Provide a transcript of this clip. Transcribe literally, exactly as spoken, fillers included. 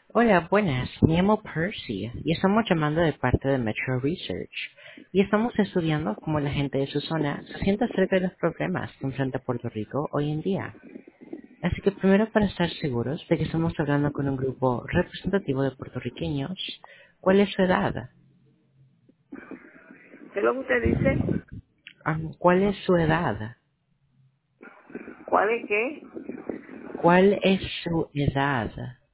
Hola, buenas. Me llamo Percy y estamos llamando de parte de Metro Research. Y estamos estudiando cómo la gente de su zona se siente acerca de los problemas que enfrenta Puerto Rico hoy en día. Así que primero, para estar seguros de que estamos hablando con un grupo representativo de puertorriqueños, ¿cuál es su edad? ¿Qué es lo que usted dice? Am, ¿Cuál es su edad? ¿Cuál es qué? ¿Cuál es su edad?